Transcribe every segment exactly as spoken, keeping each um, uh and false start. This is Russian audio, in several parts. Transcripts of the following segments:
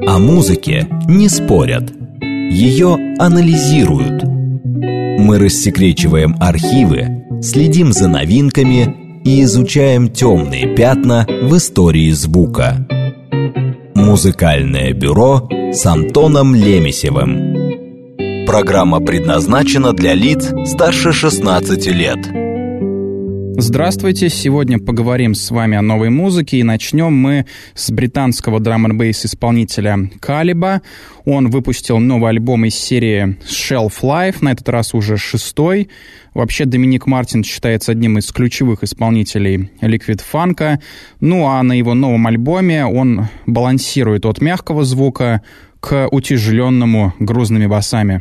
О музыке не спорят, ее анализируют. Мы рассекречиваем архивы, следим за новинками и изучаем темные пятна в истории звука. Музыкальное бюро с Антоном Лемесевым. Программа предназначена для лиц старше шестнадцати лет. Здравствуйте, сегодня поговорим с вами о новой музыке, и начнем мы с британского драм-н-бейс исполнителя Калиба. Он выпустил новый альбом из серии Shelf Life, на этот раз уже шестой. Вообще Доминик Мартин считается одним из ключевых исполнителей ликвид-фанка. Ну а на его новом альбоме он балансирует от мягкого звука к утяжеленному грузными басами.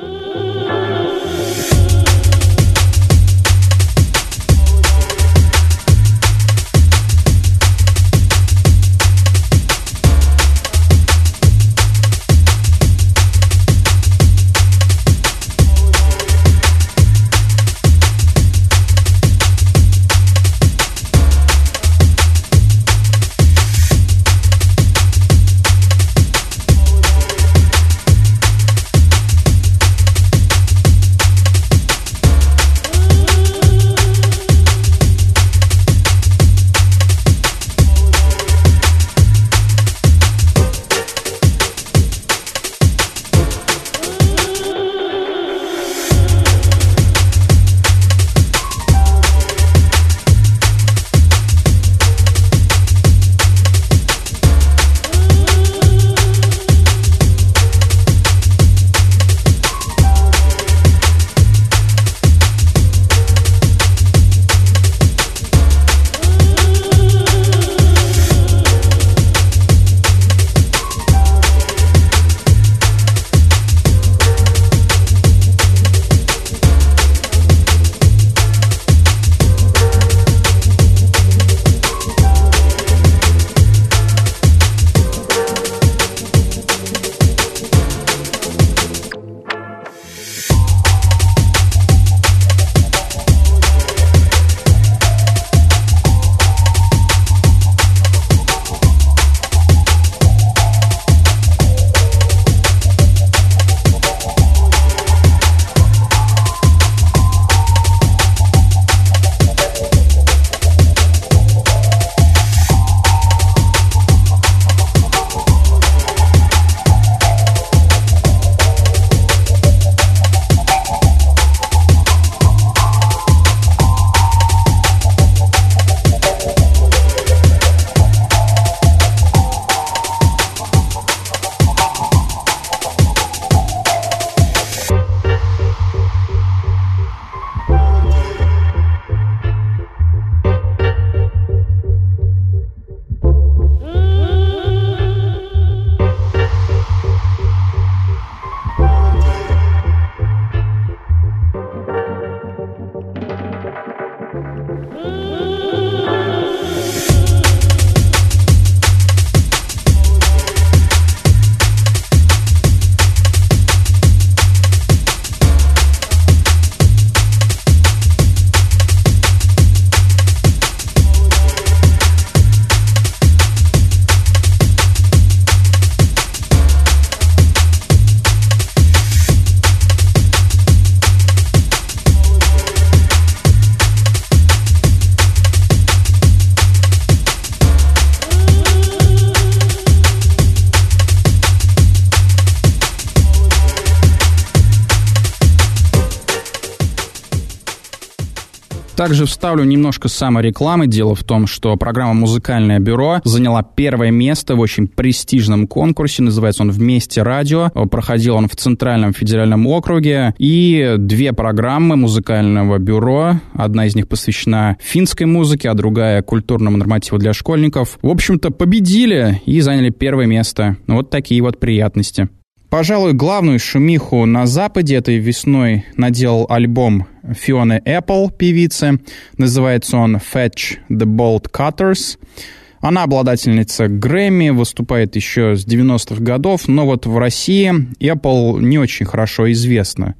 Также вставлю немножко саморекламы. Дело в том, что программа «Музыкальное бюро» заняла первое место в очень престижном конкурсе. Называется он «Вместе радио». Проходил он в Центральном федеральном округе. И две программы «Музыкального бюро». Одна из них посвящена финской музыке, а другая — культурному нормативу для школьников. В общем-то, победили и заняли первое место. Вот такие вот приятности. Пожалуй, главную шумиху на Западе этой весной наделал альбом Фионы Эппл, певицы. Называется он «Fetch the Bolt Cutters». Она обладательница Грэмми, выступает еще с девяностых годов, но вот в России Эппл не очень хорошо известна.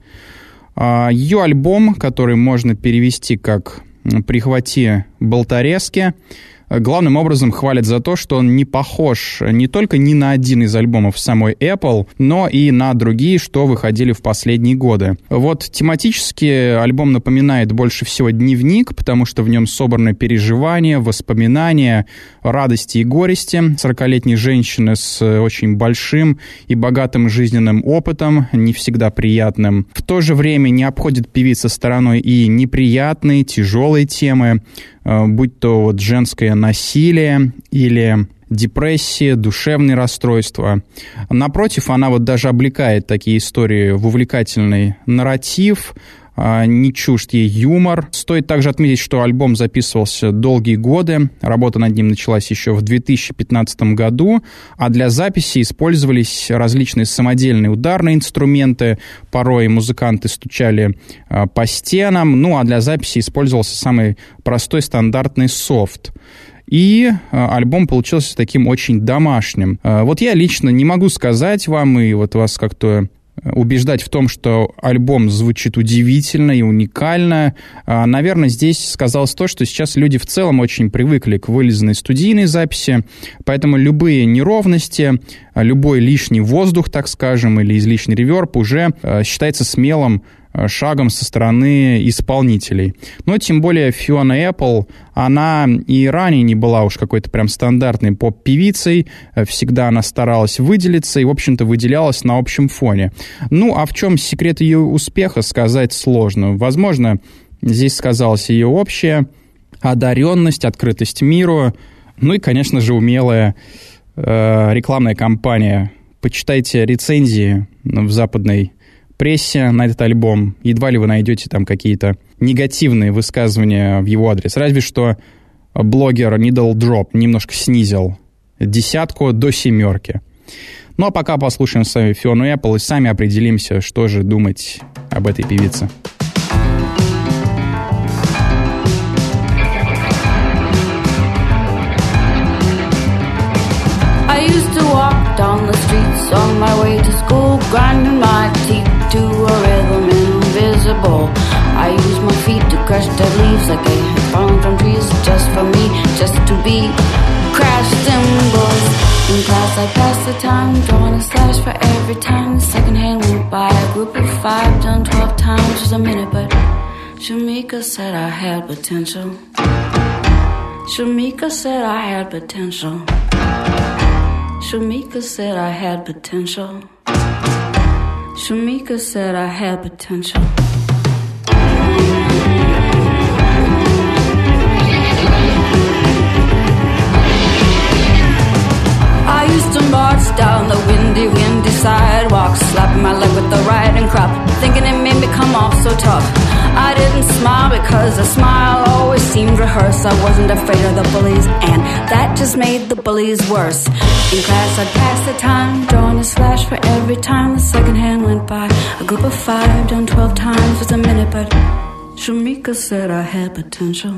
Ее альбом, который можно перевести как «Прихвати болторезки», главным образом хвалят за то, что он не похож не только ни на один из альбомов самой Apple, но и на другие, что выходили в последние годы. Вот тематически альбом напоминает больше всего дневник, потому что в нем собраны переживания, воспоминания, радости и горести сорокалетней женщины с очень большим и богатым жизненным опытом, не всегда приятным. В то же время не обходит певица стороной и неприятные, тяжелые темы, будь то вот женское насилие или депрессия, душевные расстройства. Напротив, она вот даже облекает такие истории в увлекательный нарратив, не чужд ей юмор. Стоит также отметить, что альбом записывался долгие годы, работа над ним началась еще в две тысячи пятнадцатом году, а для записи использовались различные самодельные ударные инструменты, порой музыканты стучали по стенам, ну а для записи использовался самый простой стандартный софт. И альбом получился таким очень домашним. Вот я лично не могу сказать вам и вот вас как-то убеждать в том, что альбом звучит удивительно и уникально. Наверное, здесь сказалось то, что сейчас люди в целом очень привыкли к вылизанной студийной записи, поэтому любые неровности, любой лишний воздух, так скажем, или излишний реверб уже считается смелым шагом со стороны исполнителей. Но тем более Фиона Эппл, она и ранее не была уж какой-то прям стандартной поп-певицей, всегда она старалась выделиться и, в общем-то, выделялась на общем фоне. Ну, а в чем секрет ее успеха, сказать сложно. Возможно, здесь сказалась ее общая одаренность, открытость миру, ну и, конечно же, умелая э, рекламная кампания. Почитайте рецензии в западной прессе на этот альбом, едва ли вы найдете там какие-то негативные высказывания в его адрес. Разве что блогер Needle Drop немножко снизил десятку до семерки. Ну а пока послушаем с вами Фиону Эппл и сами определимся, что же думать об этой певице. I used to walk down the streets on my way to school, grinding my teeth to a rhythm invisible. I used my feet to crush dead leaves like they had fallen from trees, just for me, just to be crash cymbals. In class I passed the time, drawing a slash for every time the second hand went by. A group of five done twelve times was a minute, but Shamika said I had potential. Shamika said I had potential. Shamika said I had potential. Shamika said I had potential. I used to march down the windy, windy sidewalk, slapping my leg with the riding crop, thinking it made me come off so tough. I didn't smile because a smile always seemed rehearsed. I wasn't afraid of the bullies, and that just made the bullies worse. In class I'd pass the time, drawing a slash for every time the second hand went by. A group of five done twelve times was a minute, but Shamika said I had potential.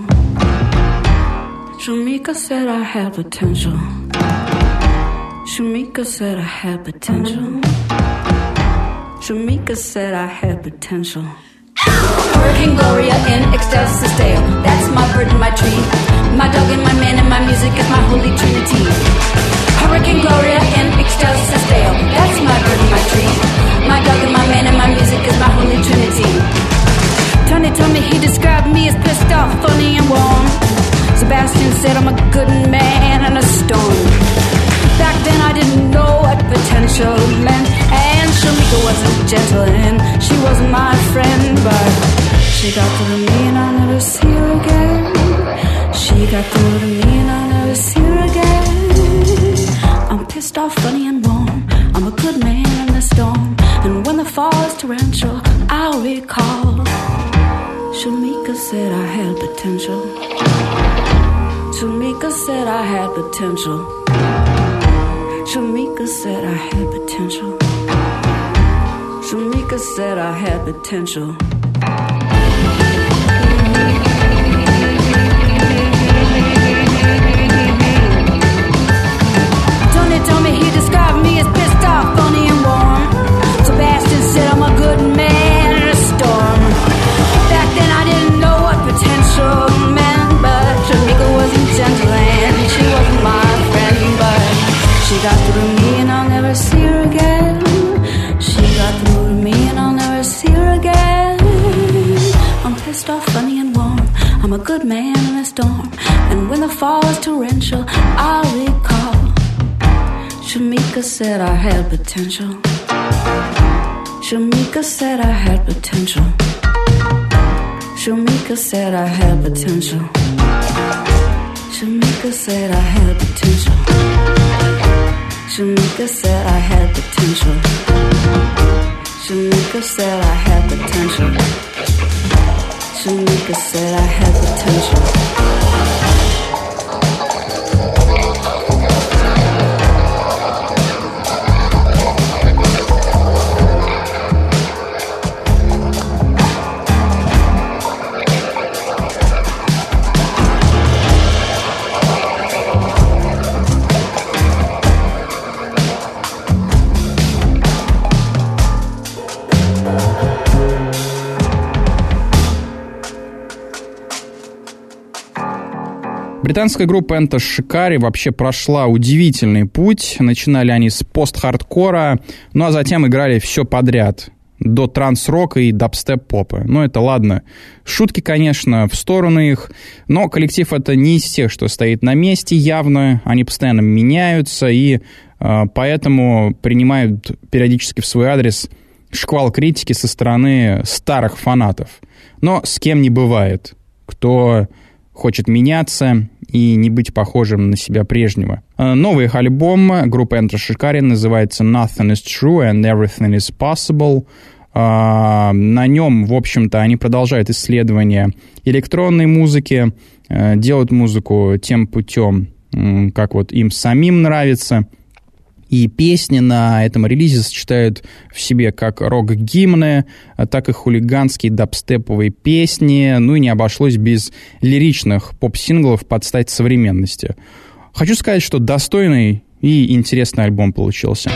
Shamika said I had potential. Shamika said I had potential. Shamika said I had potential. Hurricane Gloria in excelsis Deo. That's my bird and my tree. My dog and my man and my music is my holy trinity. Hurricane Gloria in excelsis Deo. That's my bird and my tree. My dog and my man and my music is my holy trinity. Tony told me he described me as pissed off, funny and warm. Sebastian said I'm a good man in a storm. Back then I didn't know what potential meant, and Shamika wasn't gentle and she wasn't my friend, but she got through to me and I'll never see her again. She got through to me and I'll never see her again. I'm pissed off, funny and warm. I'm a good man in the storm, and when the fall is torrential, I'll recall Shamika said I had potential. Shamika said I had potential. Shamika said I had potential. Shamika said I had potential. Tony told me he described me as pissed off, funny and warm. Sebastian said I'm a good man in a storm. Back then I didn't know what potential meant, but Shamika wasn't gentle and barefoot man in a storm, and when the fall is torrential, I'll recall. Shamika said I had potential. Shamika said I had potential. Shamika said I had potential. Shamika said I had potential. Shamika said I had potential. Shamika said I had potential. Shamika said I had potential. Британская группа Enter Shikari вообще прошла удивительный путь. Начинали они с пост-хардкора, ну а затем играли все подряд. До транс-рока и дабстеп-попа. Ну это ладно. Шутки, конечно, в сторону их. Но коллектив это не из тех, что стоит на месте явно. Они постоянно меняются и э, поэтому принимают периодически в свой адрес шквал критики со стороны старых фанатов. Но с кем не бывает. Кто хочет меняться и не быть похожим на себя прежнего. Новый их альбом группы Enter Shikari называется Nothing is True and Everything is Possible. На нем, в общем-то, они продолжают исследования электронной музыки, делают музыку тем путем, как вот им самим нравится. И песни на этом релизе сочетают в себе как рок-гимны, так и хулиганские дабстеповые песни. Ну и не обошлось без лиричных поп-синглов под стать современности. Хочу сказать, что достойный и интересный альбом получился.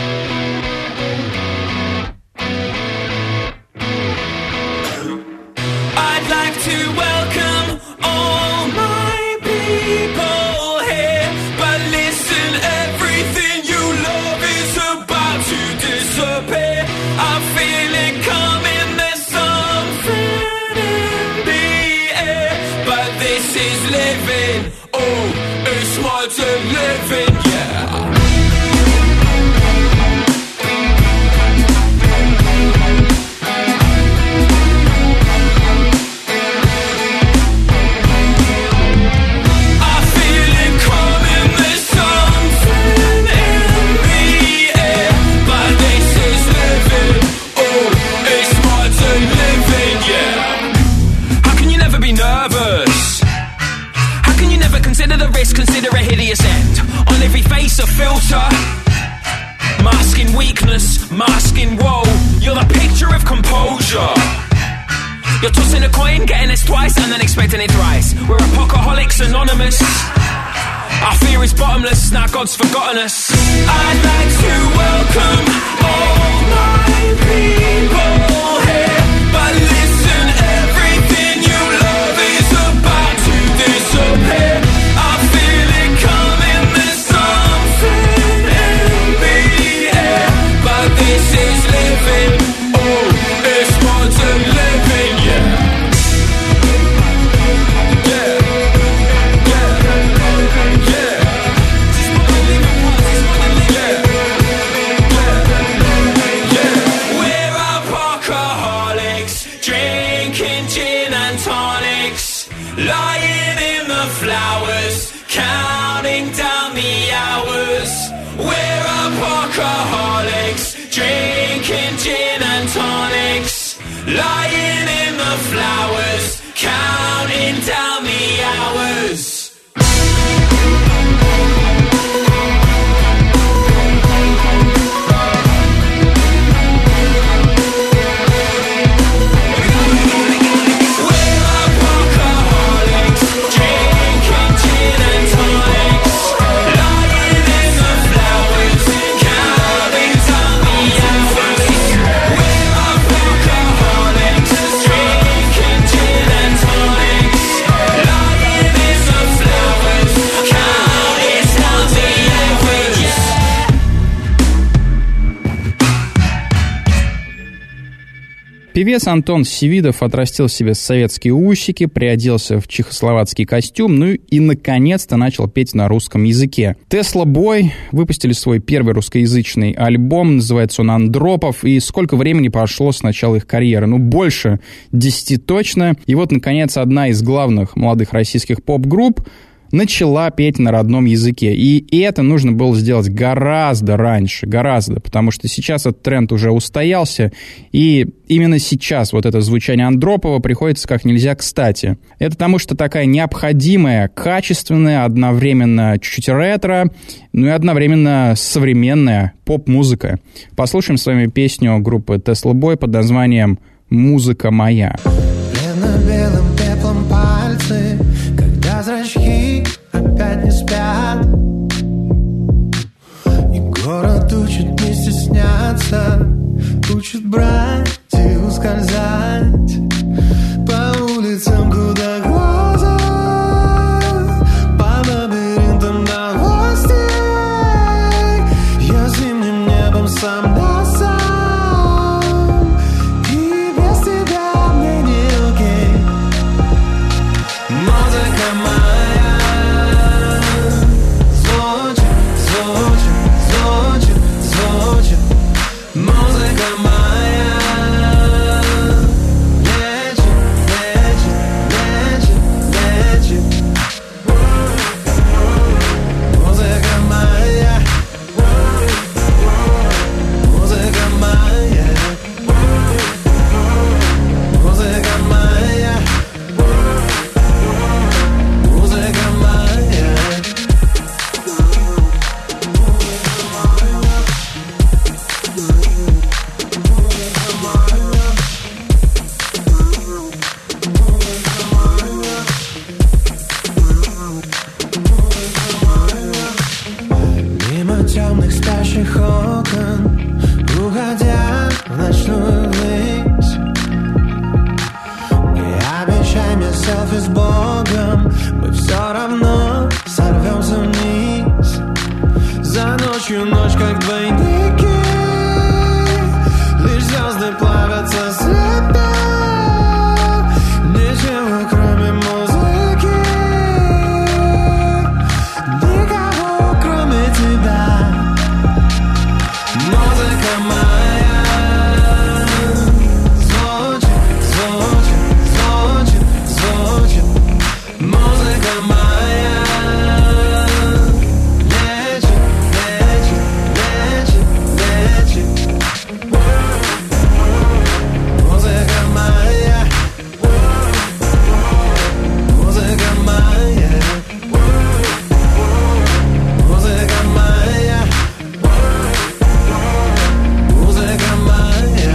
Consider a hideous end. On every face a filter, masking weakness, masking woe. You're the picture of composure. You're tossing a coin, getting this twice and then expecting it thrice. We're apocalyptics anonymous. Our fear is bottomless, now God's forgotten us. I'd like to welcome all my people here, but listen, everything you love is about to disappear. This is living, oh, it's modern living, yeah. Yeah, yeah, yeah. It's modern living, it's modern living, yeah, yeah. We're alcoholics, drinking gin and tonics, lying in the flowers, counting down the hours. We're alcoholics, drinking gin and tonics, lying in the flowers, counting down the hours. Drinking gin and tonics, lying in the Певец Антон Севидов отрастил себе советские усики, приоделся в чехословацкий костюм, ну и, наконец-то, начал петь на русском языке. Tesla Boy выпустили свой первый русскоязычный альбом, называется он «Андропов», и сколько времени прошло с начала их карьеры? Ну, больше десяти точно. И вот, наконец, одна из главных молодых российских поп-групп начала петь на родном языке. И это нужно было сделать гораздо раньше, гораздо, потому что сейчас этот тренд уже устоялся, и именно сейчас вот это звучание Андропова приходится как нельзя кстати. Это потому что такая необходимая, качественная, одновременно чуть-чуть ретро, ну и одновременно современная поп-музыка. Послушаем с вами песню группы Tesla Boy под названием «Музыка моя». Белым пеплом пальцы, когда зрачки опять не спят, и город учит не стесняться, учит брать и ускользать по улицам, куда глаза, по лабиринтам новостей. Я зимним небом сам на сам, и без тебя мне не окей. Музыка моя звучит, звучит, звучит, звучит. Музыка моя лечит, лечит, лечит, лечит. Музыка моя, музыка моя, музыка моя. Музыка моя. Мимо темных спящих окон, уходя в ночную высь, не обещай мне селфи с Богом, мы все равно сорвемся вниз. За ночью ночь как двойники, лишь звезды плавятся слепя. Ничего кроме музыки, никого кроме тебя. Музыка моя звучит, звучит, звучит, звучит. Музыка моя лечит, лечит, лечит, лечит. Музыка моя, музыка моя, музыка моя, музыка моя.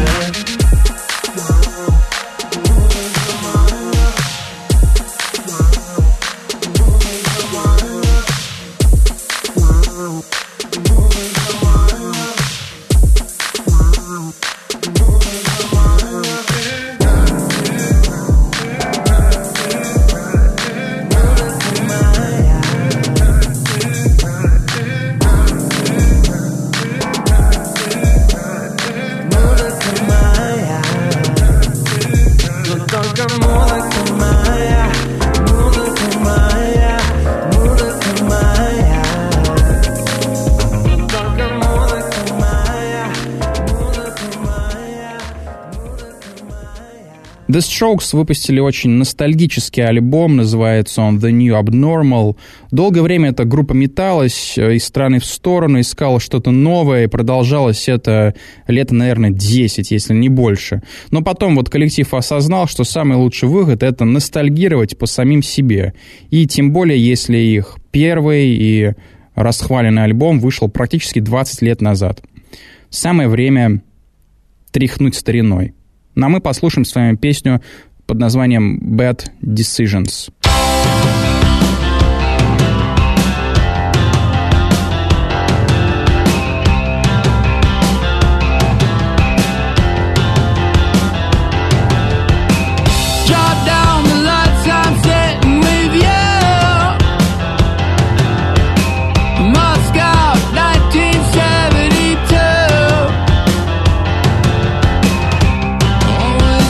The Strokes выпустили очень ностальгический альбом, называется он The New Abnormal. Долгое время эта группа металась из стороны в сторону, искала что-то новое, и продолжалось это лет, наверное, десять, если не больше. Но потом вот коллектив осознал, что самый лучший выход — это ностальгировать по самим себе. И тем более, если их первый и расхваленный альбом вышел практически двадцать лет назад. Самое время тряхнуть стариной. Ну а мы послушаем с вами песню под названием «Bad Decisions». Only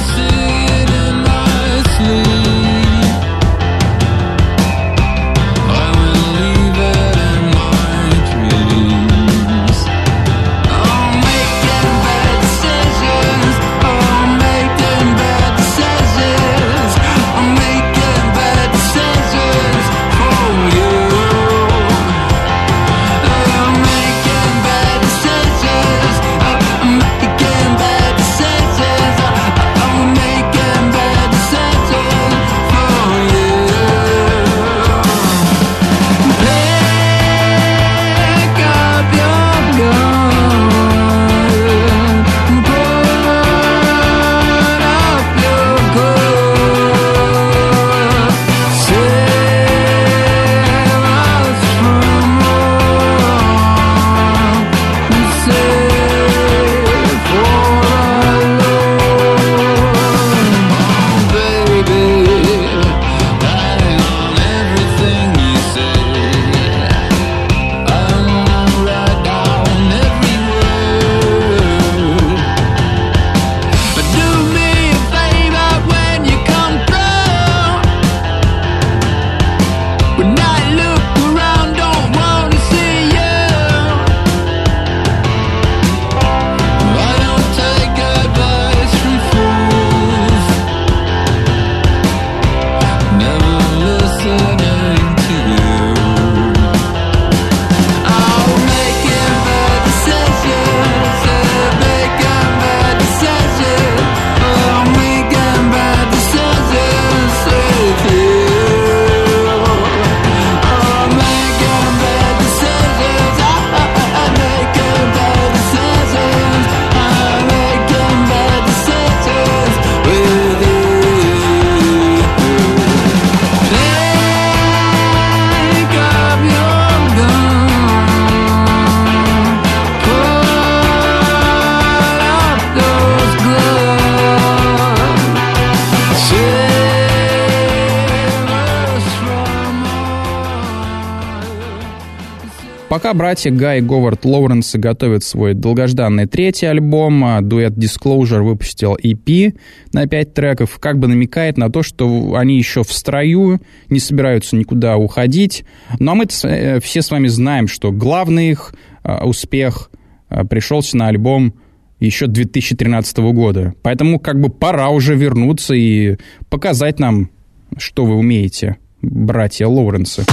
Пока братья Гай и Говард Лоуренсы готовят свой долгожданный третий альбом, дуэт Disclosure выпустил и пи на пять треков, как бы намекает на то, что они еще в строю, не собираются никуда уходить. Ну а мы все с вами знаем, что главный их успех пришелся на альбом еще две тысячи тринадцатого года. Поэтому как бы пора уже вернуться и показать нам, что вы умеете, братья Лоуренсы.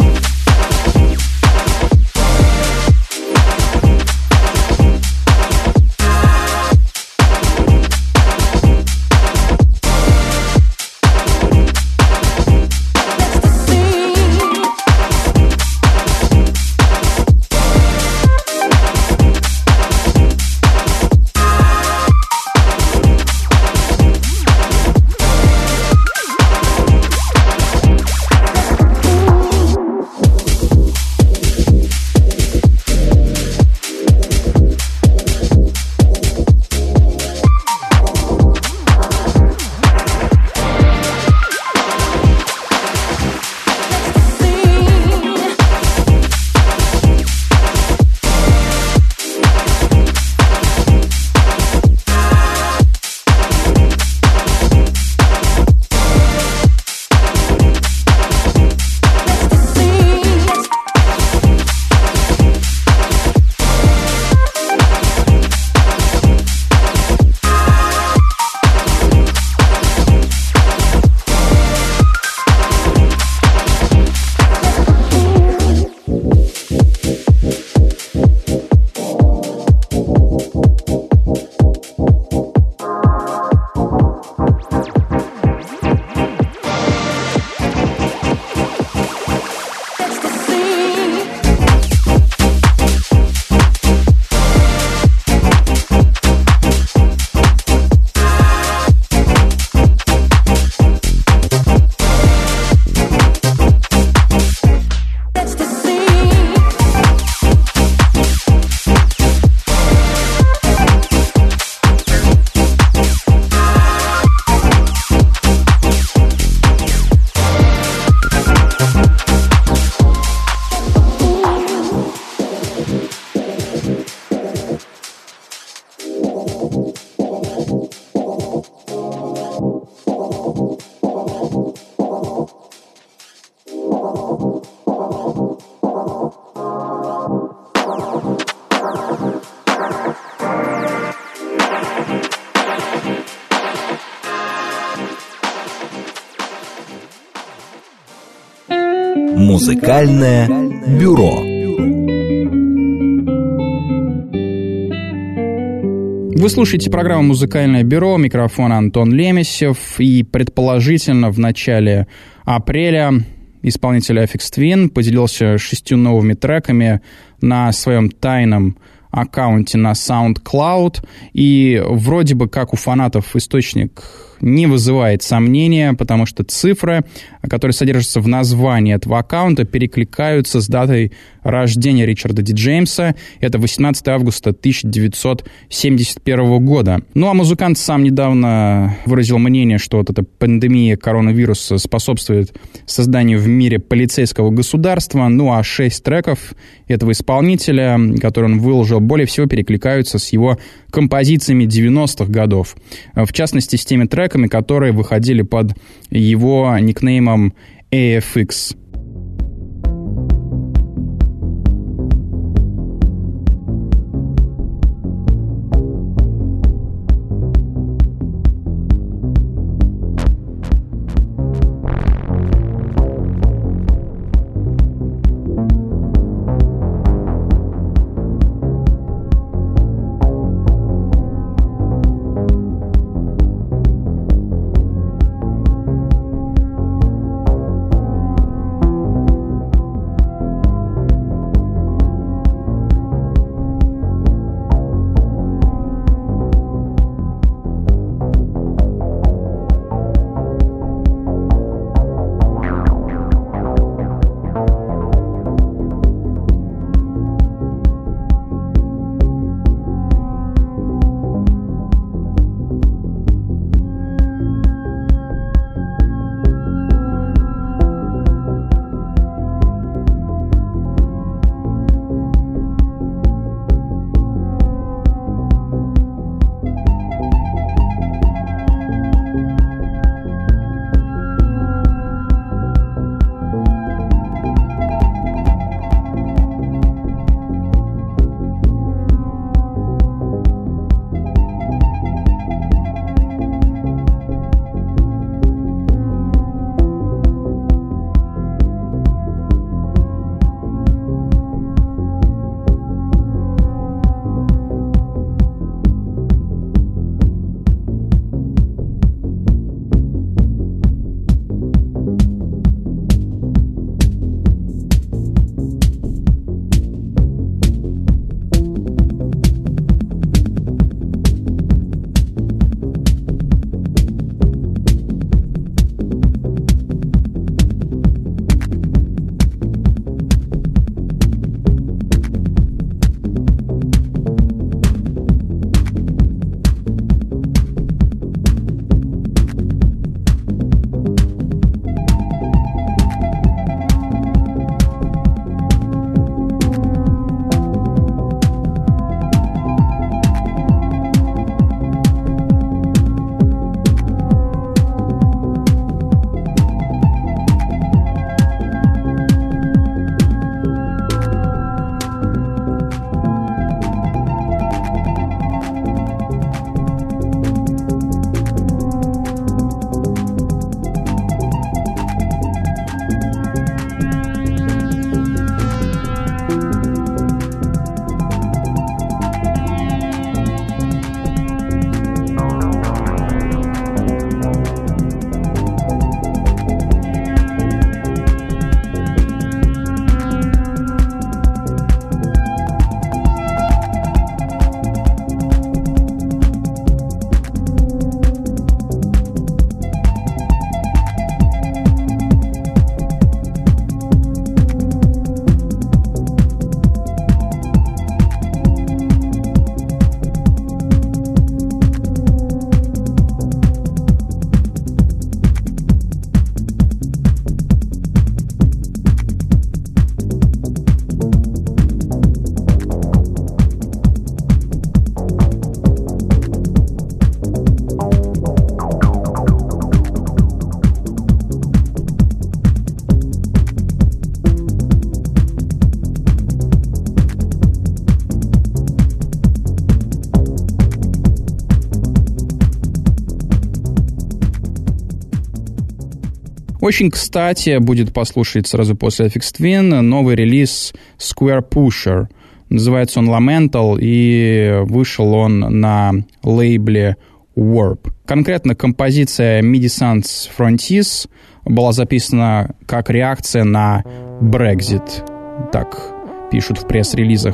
Музыкальное бюро. Вы слушаете программу «Музыкальное бюро», микрофон Антон Лемесев, и предположительно в начале апреля исполнитель Aphex Twin поделился шестью новыми треками на своем тайном аккаунте на SoundCloud, и вроде бы как у фанатов источник не вызывает сомнения, потому что цифры, которые содержатся в названии этого аккаунта, перекликаются с датой рождения Ричарда Ди Джеймса. Это восемнадцатого августа тысяча девятьсот семьдесят первого года. Ну а музыкант сам недавно выразил мнение, что вот эта пандемия коронавируса способствует созданию в мире полицейского государства. Ну а шесть треков этого исполнителя, которые он выложил, более всего перекликаются с его композициями девяностых годов. В частности, с теми треками, которые выходили под его никнеймом эй эф икс. Очень кстати будет послушать сразу после Aphex Twin новый релиз Square Pusher. Называется он Lamental, и вышел он на лейбле Warp. Конкретно композиция Midisants Frontiers была записана как реакция на Brexit. Так пишут в пресс-релизах.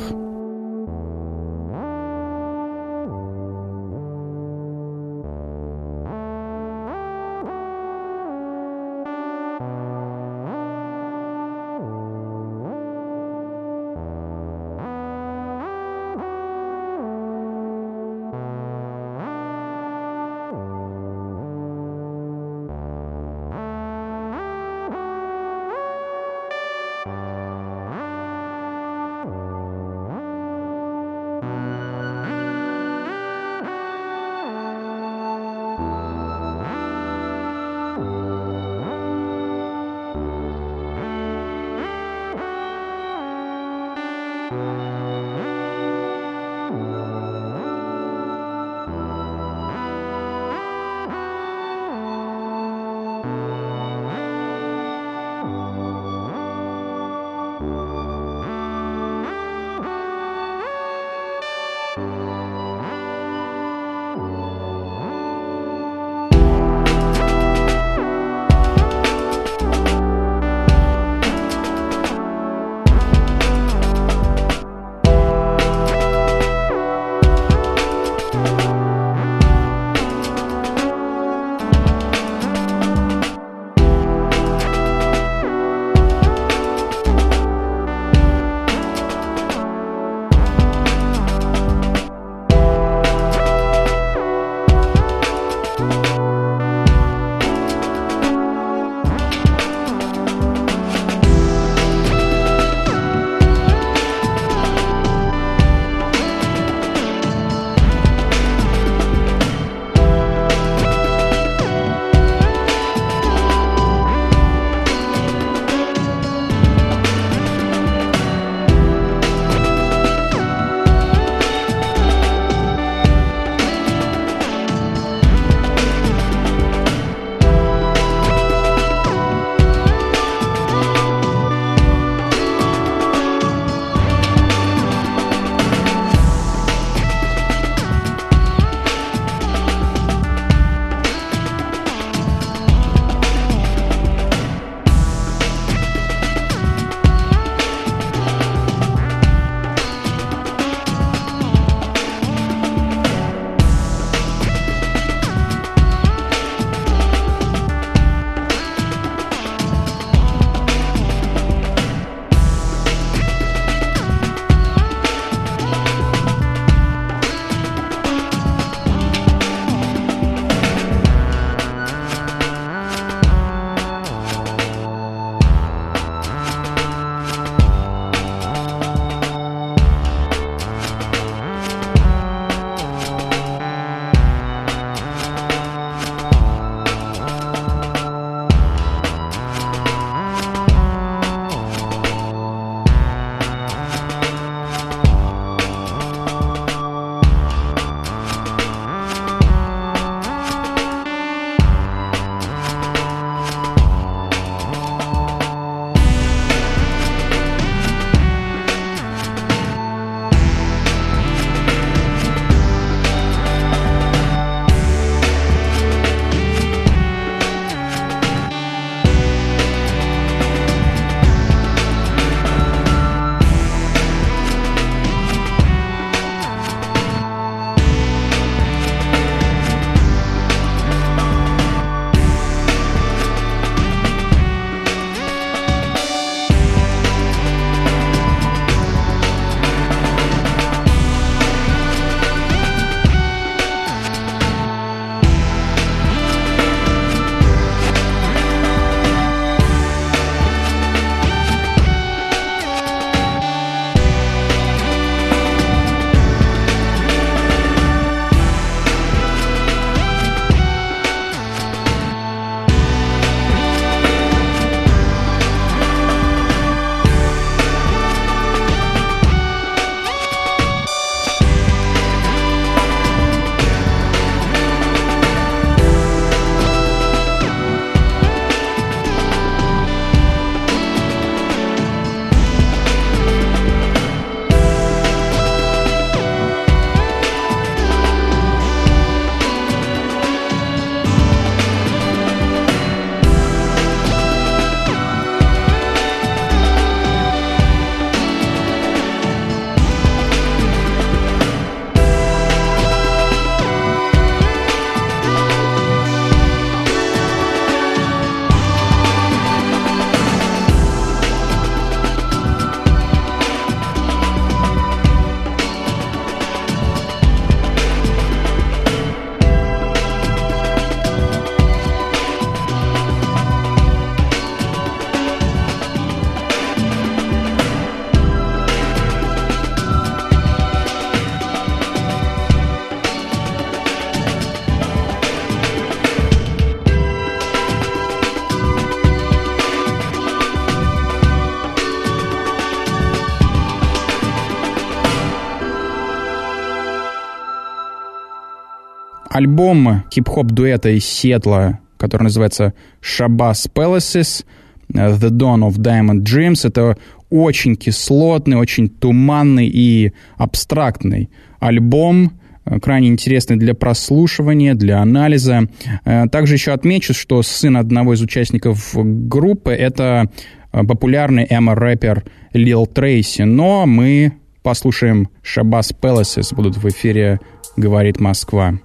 альбом хип-хоп-дуэта из Сиэтла, который называется Shabazz Palaces, The Dawn of Diamond Dreams. Это очень кислотный, очень туманный и абстрактный альбом, крайне интересный для прослушивания, для анализа. Также еще отмечу, что сын одного из участников группы — это популярный эмо-рэпер Lil Tracy. Но мы послушаем Shabazz Palaces. Будут в эфире «Говорит Москва».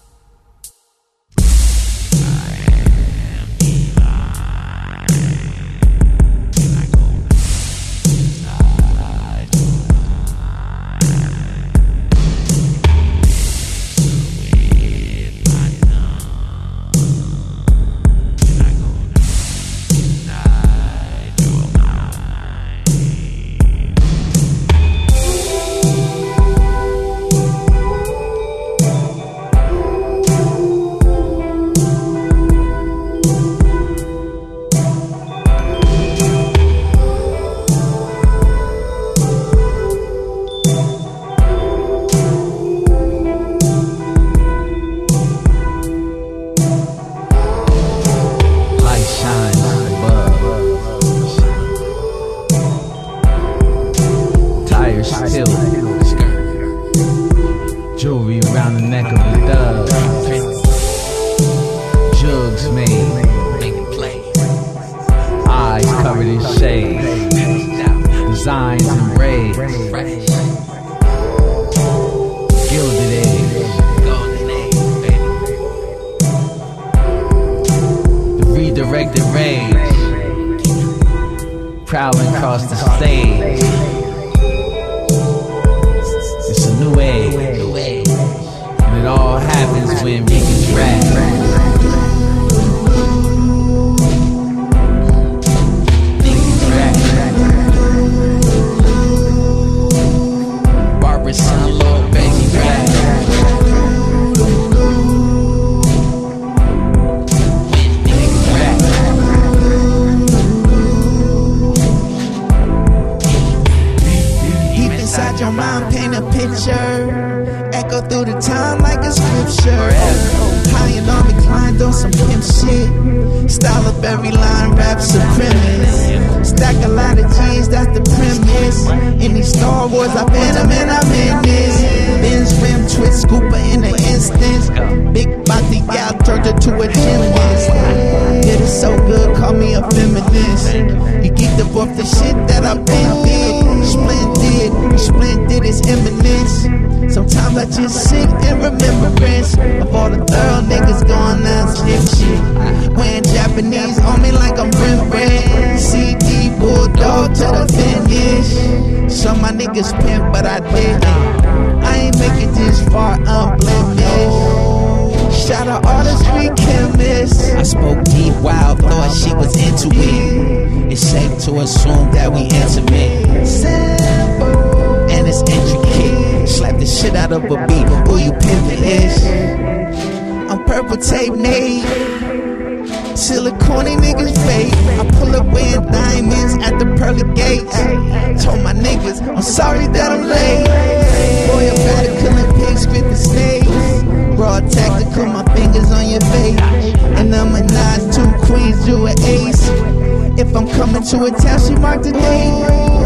To a town, she marked the day.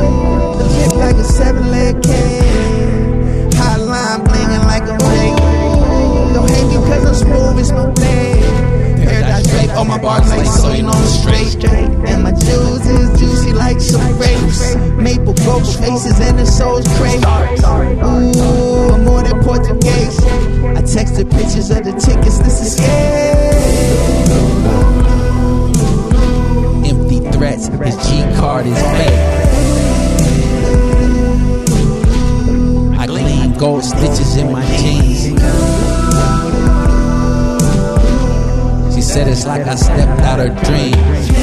Look like a seven-leg cat. Hotline blinging like a ray. Don't hate me cause I'm smooth, it's my blade. Paradise Drape, all my bars like so you know I'm straight. And my jewels is juicy like some grapes. Maple ghost faces and the soul's crazy. Ooh, I'm more than Portuguese. I texted pictures of the tickets, this is scary. Threats, his G card is fake. I gleam gold stitches in my jeans. She said it's like I stepped out her dream.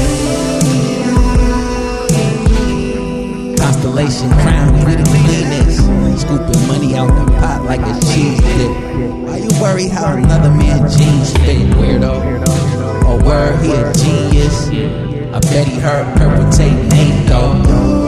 Constellation crown with the cleanest. Scooping money out the pot like a cheese dip. Why you worry how another man's jeans fit, weirdo? Or word, he a genius. I bet he heard perpetrating ain't though.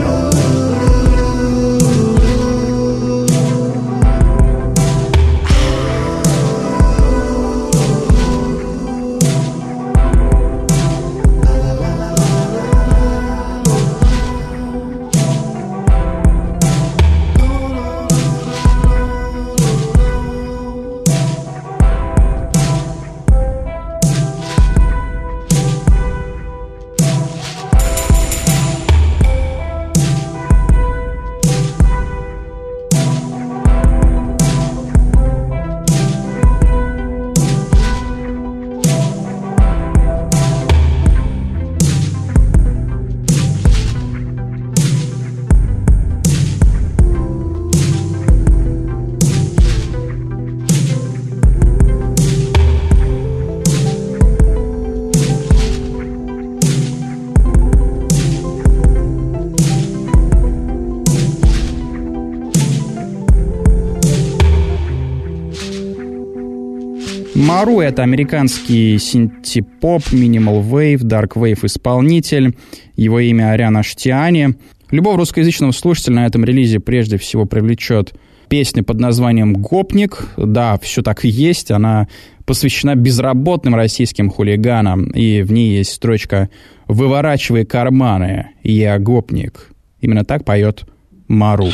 Мару — это американский синти-поп, минимал-вейв, дарк-вейв исполнитель. Его имя Арян Аштиани. Любого русскоязычного слушателя на этом релизе прежде всего привлечет песня под названием «Гопник». Да, все так и есть. Она посвящена безработным российским хулиганам. И в ней есть строчка «Выворачивай карманы, я гопник». Именно так поет Мару.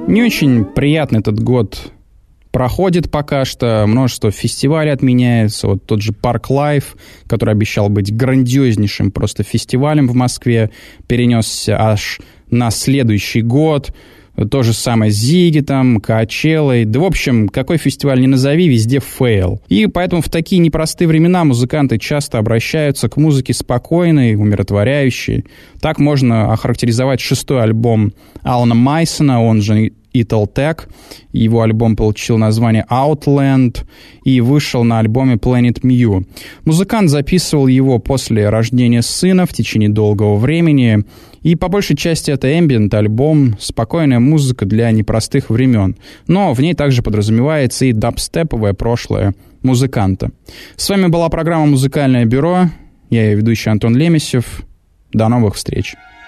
Не очень приятный этот год проходит пока что, множество фестивалей отменяется. Вот тот же Парк Лайф, который обещал быть грандиознейшим просто фестивалем в Москве, перенесся аж на следующий год. То же самое с Зиги, там, Коачеллой. Да, в общем, какой фестиваль ни назови, везде фейл. И поэтому в такие непростые времена музыканты часто обращаются к музыке спокойной, умиротворяющей. Так можно охарактеризовать шестой альбом Алана Майсона, он же Italtech. Его альбом получил название Outland и вышел на альбоме Planet Mew. Музыкант записывал его после рождения сына в течение долгого времени. И по большей части это эмбиент-альбом, спокойная музыка для непростых времен. Но в ней также подразумевается и дабстеповое прошлое музыканта. С вами была программа «Музыкальное бюро». Я ее ведущий Антон Лемесев. До новых встреч.